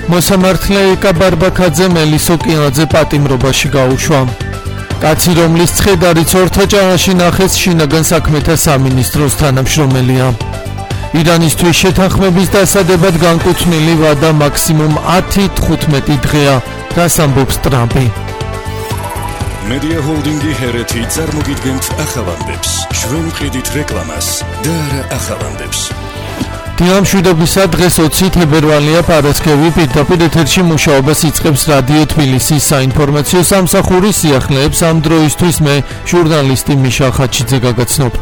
მოსამართლე ეკა ბარბაქაძემ ელისო კინაძე პატიმრობაში გაუშვა. კაცი, რომლის ცხედარიც ორთაჭარაში ნახეს, შინაგან საქმეთა სამინისტროს თანამშრომელია. ირანისთვის შეთანხმების დასადებად განკუთვნილი ვადა მაქსიმუმ 10-15 დღეა, რას ამბობს ტრამპი. მედია ჰოლდინგი ჰერეთი წარმოგიდგენთ ახალანდებს. ჩვენ ვყიდით რეკლამას და არა ახალანდებს. დილამშვიდობისა დღეს 20 თებერვალია, პარასკევი, პირდაპირ ეთერში მუშაობას იწყებს რადიო თბილისის საინფორმაციო სამსახური. სიახლეებს ამ დროისთვის მე, ჟურნალისტი მიშა ხაჩიძე გაგაცნობთ.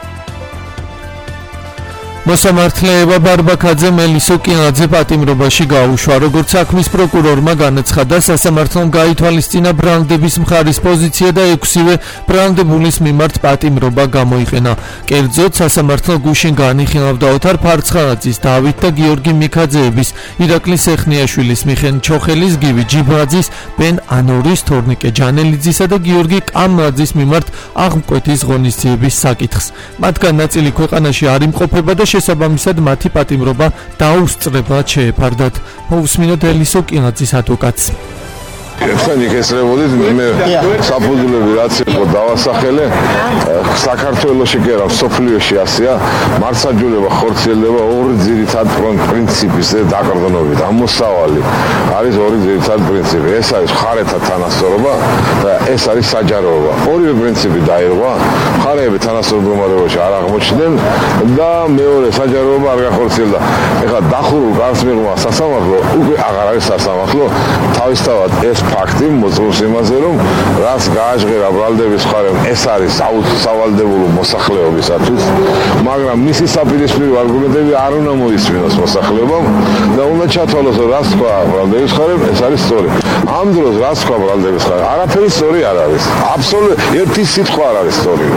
მოსამართლე ევა ბარბაქაძემ ელისო კინაძე პატიმრობაში გაუშვა. როგორც საქმის პროკურორმა განაცხადა, სასამართლომ გაითვალისწინა ბრალდების მხარის პოზიცია და 6-ვე ბრალდებულის მიმართ პატიმრობა გამოიყენა. კერძოდ, სასამართლო გუშინ განიხილავდა ოთარ ფარცხანაძის, დავით და გიორგი მიქაძეების, ირაკლი სეხნიაშვილის, მიხეილ ჩოხელის, გივი ჯიბაძის, ბენ ანორის, თორნიკე ჯანელიძისა და გიორგი კამრაძის მიმართ აღმკვეთის ღონისძიების საკითხს. მათგან ნაწილი ქვეყანაში არ იმყოფება და შესაბამისად მათი პატიმრობა დაუსწრებლად შეეფარდათ. მოусმინოთ ელისო კინაძის ადვოკატს. Ეხლა იქესრებოდით მე საფუძვლები რაც იყო დავასახელე საქართველოში კი არა სოფლიოში ასია მართლმსაჯულება ხორციელდება ორი ძირითად პრინციპის დაყრდნობით. ამოსავალი არის ორი ძირითად პრინციპი. ეს არის მხარეთა თანასწორობა და ეს არის საჯაროობა. ორივე პრინციპი დაირღვა, მხარეები თანასწორ მდგომარეობაში არ აღმოჩნდნენ და მეორე საჯაროობა არ გახორციელდა. ეხლა დახურულ გარს მიღმა სასამართლო უკვე აღარ არის სასამართლო. თავისთავად ეს ფაქტი მოწმობს იმაზე, რომ რაც გააჟღერა ბრალდების მხარემ, ეს არის სავალდებულო მოსახლეობისათვის, მაგრამ მისი საპირისპირო არგუმენტები არ უნდა მოისმინოს მოსახლეობამ და უნდა ჩათვალოს, რომ რაც თქვა ბრალდების მხარემ, ეს არის სწორი. ამ დროს რაც თქვა ბრალდების მხარემ, არაფერი სწორი არ არის. აბსოლუტურად ერთი სიტყვა არ არის სწორი.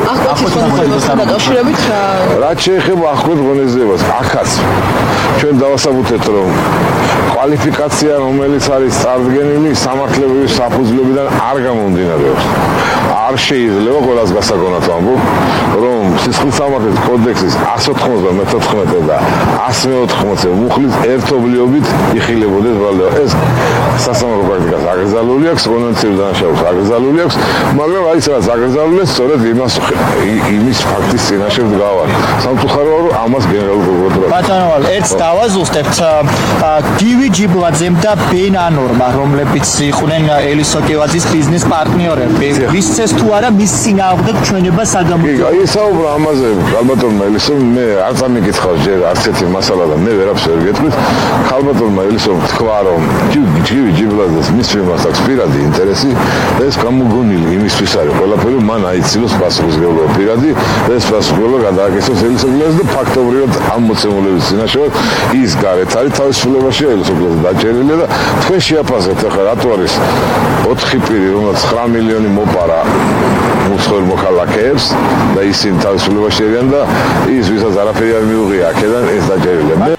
რაც შეეხება აღკვეთ ღონისძიებას, ახაც ჩვენ დავასაბუთეთ, რომ კვალიფიკაცია, რომელიც არის წარდგენილი სამართლებრივი საფუძვლებიდან არ გამომდინარეობს. არ შეიძლება ყველას გასაგონად ვამბობ, რომ სისხლის სამართლის კოდექსის 194 და 114 მუხლის ერთობლიობით იხილებოდეს ბრალდება. ეს სასამართლო პრაქტიკას აგრძალული აქვს, კონვენციურ დანაშაულს აგრძალული აქვს, მაგრამ აი სადაც აგრძალულია, სწორედ იმის ფაქტის წინაშე დგავარ. სამწუხაროა, რომ ამას გენერალურ პროკურორად. ბატონო, ერთს დავაზუსტებთ. გივი ჯიბაძემ და ბენ ანორმა, რომლებიც იყვნენ ელისო კინაძის ბიზნეს პარტნიორები, ვისცეს თუ არა მის წინააღმდეგ ჩვენება საგამოძიებო. კი, ისაუბრა ამაზე, ალბათურმა ელისომ, მე არ წამიკითხავს ჯერ არც ერთი მასალა და მე ვერაფერს ვერ გეტყვით. ალბათურმა ელისომ თქვა, რომ გივი ჯიბაძეს მის მიმართ აქვს პირადი ინტერესი და ეს გამოგონილი იმისთვის არის ყველაფერი, მან აიცილოს პასუხისმგებლობა პირადი და ეს პასუხისმგებლობა გადააკეთოს ელისო კინაძეს და ფაქტობრივად ამ მოცემულების წინაშე ის გარეთ არის თავისუფლებაში ელისო კინაძე დაჭერილია და თქვენ შეაფასეთ ახლა რატო არის 4 პირი, რომელსაც 9 მილიონი მოპარა უცხოელ მოქალაქეებს და ისინი თავისუფლებაში არიან და ის ვისაც არაფერი არ მიუღია აქედან ეს დაჭერილია.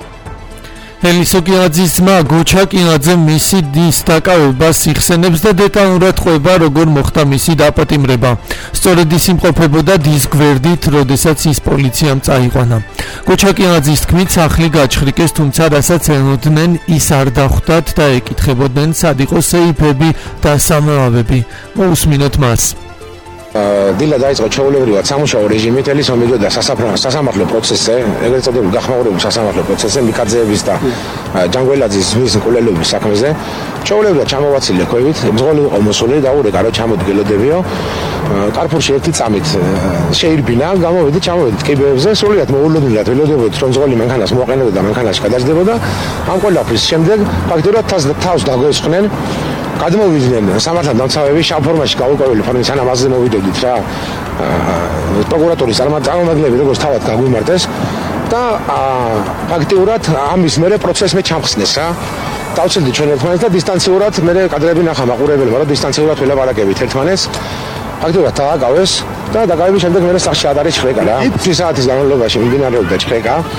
ელისო კინაძის ძმა გოჩა კინაძე მისი დის დაკავებას იხსენებს და დეტალურად ყვება, როგორ მოხდა მისი დაპატიმრება. სწორედ ის იმყოფებოდა დის გვერდით, როდესაც ის პოლიციამ წაიყვანა. გოჩა კინაძის თქმით, სახლი გაჩხრიკეს, თუმცა რასაც ელოდნენ, ის არ დახვდათ და ეკითხებოდნენ, სად იყო სეიფები და სამლავები. მოусმინოთ მას. დილა დაიწყო ჩვეულებრივად სამუშაო რეჟიმით ელისო მიდოდა სასამართლო პროცესზე, ეგრეთ წოდებულ გახმაურებულ სასამართლო პროცესზე, მიქაძეების და ჯანგველაძის მის კულელობის საქმეზე. ჩვეულებრივად ჩამოვაცილე ქვევით, მძღოლი იყო მოსული და ურეკა რომ ჩამოდგელოდებიო. კარფურში ერთი წამით შეირბინა, გამოვედი, ჩამოვედით კიბეებზე, სრულიად მოულოდნელად ველოდებოდით, რომ მძღოლი მანქანას მოაყენებდა და მანქანაში გადაждდებოდა. ამ ყველაფრის შემდეგ ფაქტობრივად თავს დაგვესხნენ. გადმოვიდნენ სამართალ დამცავები შავფორმაში გაუკაველი ფორმით, სანამ აზზე მოვიდოდით რა. პროკურატურის წარმომადგენლები როგორც თავად გაგვიმართეს და ფაქტიურად ამის მერე პროცესს მე ჩამხსნეს რა. დავცილდით ჩვენ ერთმანეთს და დისტანციურად მე კადრები ნახა მაყურებელმა, რომ დისტანციურად ველაპარაკებით ერთმანეთს. ფაქტიურად დააგავეს და დაგავების შემდეგ მე სახში ადარი ჩხრეკა რა. 2 საათის განმავლობაში მიმდინარეობდა ჩხრეკა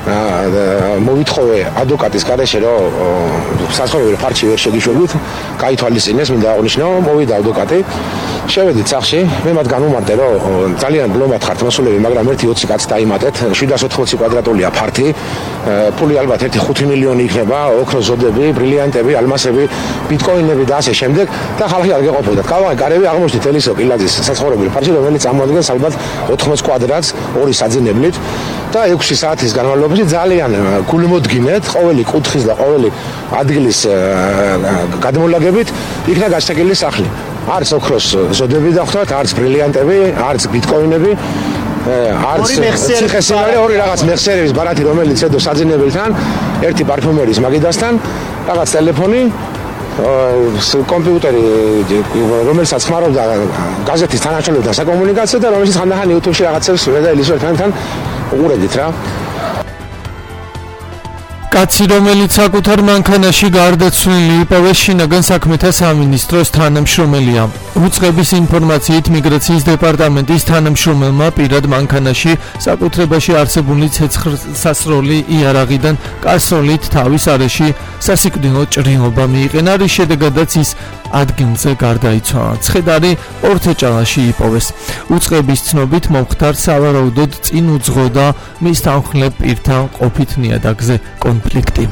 მოვითხოვე ადვოკატის გარეშე რომ საცხოვრებელ ფარჩი ვერ შეგიშვებით, გაითვალისწინეს, მინდა აღნიშნო, მოვიდა ადვოკატი, შევედით სახლში, მე მათ განვუმარტე რომ ძალიან ბლომად ხართ მოსულები, მაგრამ 1-20 კაცს დაიმატეთ, 780 კვადრატულია ფართი, ფული ალბათ 1-5 მილიონი იქნება, ოქროს ზოდები, ბრილიანტები, ალმასები, ბიტკოინები და ასე შემდეგ და ხალხი არ გეყოფოდათ. კალვანი კარები აღმოჩნდით ელისო კილაძის საცხოვრებელ ფარჩი, რომელიც წარმოადგენს ალბათ 80 კვადრატს ორი საძინებლით და 6 საათის განმავლობაში ძალიან გულმოდგინეთ ყოველი კუთხის და ყოველი ადგილის გადმოლაგებით იქნა გაშთაკილი სახლი. არც ოქროს ზოდები დახვდათ, არც ბრილიანტები, არც ბიტკოინები, არც ციხესიმაგრე, ორი რაღაც მეხსიერების ბარათი, რომელიც ედო საძინებელთან, ერთი პარფიუმერის მაგიდასთან, რაღაც ტელეფონი, კომპიუტერი, რომელსაც ხმარობდა გაზეთის თანაშრომლობთან საკომუნიკაციო და რომელშიც ხანდახან YouTube-ში რაღაცებს ვედა ელისო ერთმანეთთან უყურებდით რა. კაცი, რომელიც საკუთარ მანქანაში გარდაცვლილი იპოვეს, შინაგან საქმეთა სამინისტროს თანამშრომელია. უწყების ინფორმაციით მიგრაციის დეპარტამენტის თანამშრომელმა პირად მანქანაში საკუთრებაში არსებული ცეცხლსასროლი იარაღიდან კასროლით თავის არეში სასიკვდილო ჭრილობა მიიყენა, რის შედეგადაც ის ადგილზე გარდაიცვალა. ცხედარი ორთეჭალაში იპოვეს. უწყების ცნობით მომხდარ სავარაუდოდ წინ უძღოდა მის თანხმლებ პირთან ყოფით ნიადაგზე კონფლიქტი.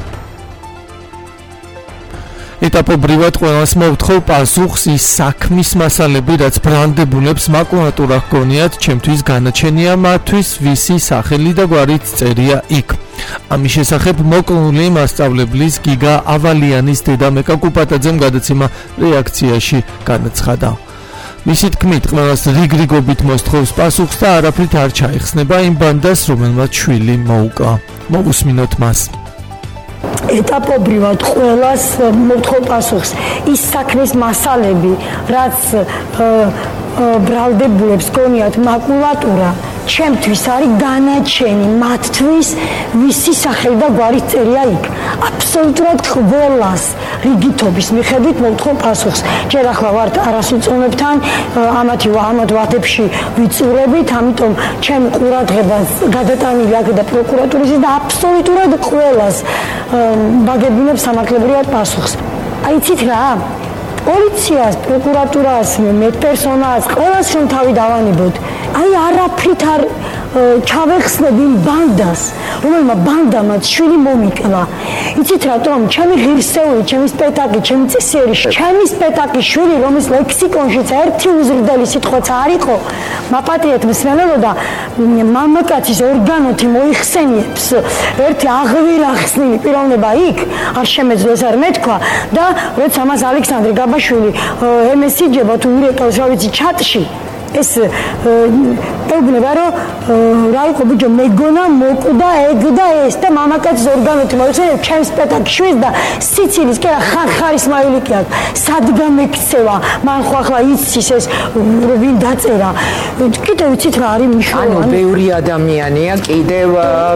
ეტაპობრივად ყველას მოვთხოვ პასუხს ის საქმის მასალები, რაც ბრანდებულებს მაკულატურა ჰგონიათ, ჩემთვის განაჩენია მათთვის ვისი სახელი და გვარით წერია იქ. ამის შესახებ მოკლული მასწავლებლის გიგა ავალიანის დედა მეკა კუპატაძემ გადაცემა რეაქციაში განაცხადა. მისი თქმით, ყველას რიგრიგობით მოსთხოვს პასუხს და არაფრით არ ჩაიხსნება იმ ბანდას, რომელმაც შვილი მოუკლა. მოვუსმინოთ მას. ეტაპობრივად ყველას მოვთხოვ პასუხს ის საქმის მასალები, რაც ბრალდებულებს გონიათ მაკულატურა, ჩემთვის არის განაჩენი მათთვის ვისი სახელი და გვარით წერია იქ. აბსოლუტურად ყველას რიგითობის მიხედვით მოვთხოვ პასუხს. ჯერ ახლა ვართ არასრულწლოვანებთან, ამათ ვადებში ვიწურებით, ამიტომ ჩემი ყურადღება გადატანილი აქ და პროკურატურისის და აბსოლუტურად ყველას ვაგებინებ სამართლებრივად პასუხს. იცით რა? პოლიციას, პროკურატურას, მედპერსონალს, ყველას რომ თავი დავანებოთ. არაფრით არ ჩავეხსნებ იმ ბანდას, რომელმა ბანდამაც შვილი მომიკლა. იცით რატომ? ჩემი ღირსეული, ჩემი სპექტაკლი, ჩემი წესიერი, ჩემი სპექტაკლი შვილი, რომლის ლექსიკონშიც ერთი უზრდელი სიტყვაც არ იყო, მაპატრიეთ მსმენელოდა, მამაკაცის ორგანოთი მოიხსენიებს, ერთი აღვილახსნილი პიროვნება იქ, არ შემეძლო ეს არ მეთქვა და როცა მას ალექსანდრე გაბაშვილი ემესიჯება თუ ირეკავს რა ვიცი ჩატში ეს ეუბნება რომ რა იყო ბიჭო მეგონა მოკვდა ეგ და ეს და მამაკაცის ორგანოთი მოიხსენიებს ჩემს სპექტაკლში და სიცილის კი ხარისმაილი კი აქვს სადგა მეკცევა მან ხო ახლა იცის ეს ვინ დაწერა კიდევ ვიცით რა არის მნიშვნელოვანი ანუ ბევრი ადამიანია კიდევ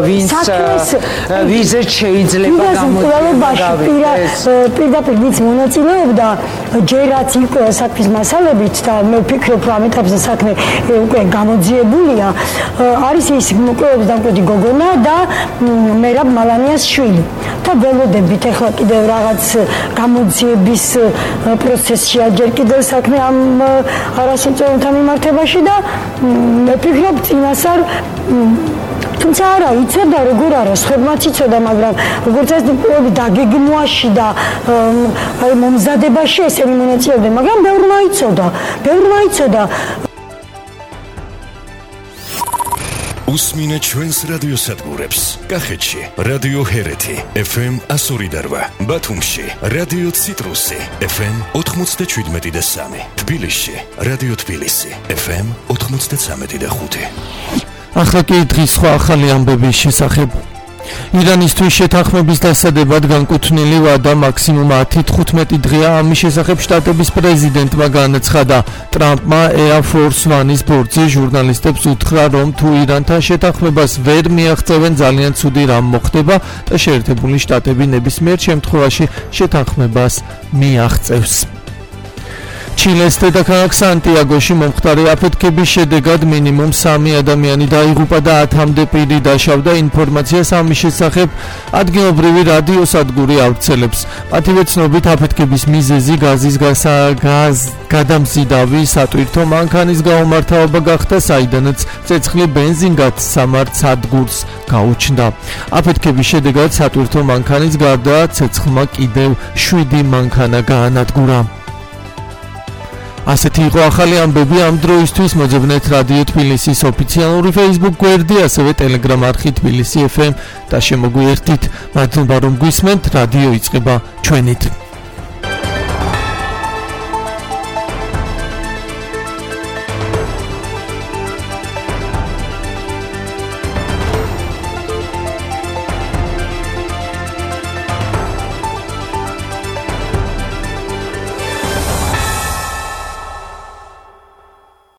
ვიზეთ შეიძლება გამოიყვანოს პირდაპირ ვინც მონაწილეობდა ჯერაც იყო საქმის მასალებით და მე ვფიქრობ რომ ამ ეტაპზე საქმე უკვე გამოძიებულია არის ის მოკვლევების დამკვეთი გოგონა და მერაბ მალანიას შვილი და ველოდებით ახლა კიდევ რაღაც გამოძიების პროცესშია ჯერ კიდევ საქმე ამ არასრულწლოვანთა მიმართებაში და მე ვფიქრობ წინასწარ თუმცა არა იცოდა როგორ არა სხვებმაც იცოდა მაგრამ როგორც ეს პრობლემები დაგეგმვაში და აი მომზადებაში ესენი მონაწილეობდნენ მაგრამ ბევრმა იცოდა უსმინეთ ჩვენს რადიოსადგურებს კახეთში რადიო ჰერეთი FM 102.8 ბათუმში რადიო ციტრუსი FM 97.3 თბილისში რადიო თბილისი FM 93.5 ახლა კი დღის სხვა ახალი ამბების შესახებ ირანისთვის შეთანხმების დასადებად განკუთვნილი ვადა მაქსიმუმ 10-15 დღეა ამის შესახებ შტატების პრეზიდენტმა განაცხადა ტრამპმა Air Force One-ის ბორტზე ჟურნალისტებს უთხრა რომ თუ ირანთან შეთანხმებას ვერ მიაღწევენ ძალიან ცუდი რამ მოხდება და შეერთებული შტატები ნებისმიერ შემთხვევაში შეთანხმებას მიაღწევს ჩილეს დედაქალაქ სანტიაგოში მომხდარი აფეთქების შედეგად მინიმუმ 3 ადამიანი დაიღუპა და 10-მდე პირი დაშავდა. ინფორმაციას ამის შესახებ ადგილობრივი რადიოსადგური ავრცელებს. მათივე ცნობით აფეთქების მიზეზი გაზის გადამზიდავი სატვირთო მანქანის გაუმართავება გახდა, საიდანაც ცეცხლი ბენზინგად სამართ სადგურს გაუჩნდა. აფეთქების შედეგად სატვირთო მანქანის გარდა ცეცხლმა კიდევ 7 მანქანა გაანადგურა. ასეთი იყო ახალი ამბები ამ დროისთვის. მოძებნეთ რადიო თბილისის ოფიციალური Facebook გვერდი, ასევე Telegram არხი თბილისი FM და შემოგვიერთდით. მადლობა რომ გვისმენთ. რადიო იწყება ჩვენით.